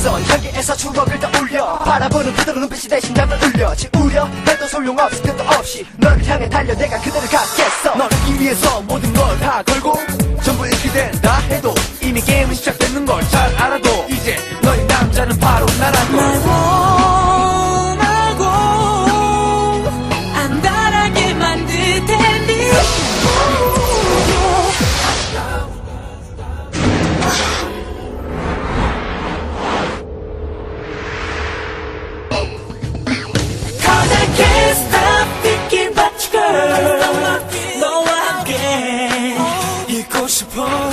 있어. 향기에서 추억을 떠올려 바라보는 그대로 눈빛이 대신 잠을 울려. 지우려 해도 소용없이 끝도 없이 너를 향해 달려 내가 그대를 갖겠어. 너를 이 위해서 모든 걸 다 걸고 전부 잃게 된다 해도 이미 게임은 시작되는 걸 잘 알아도 이제 너의 남자는 바로 나라고. 날 원하고 안달하게 만들 텐데 Cause I can't stop thinking about you girl. 너와 함께 있고 싶어.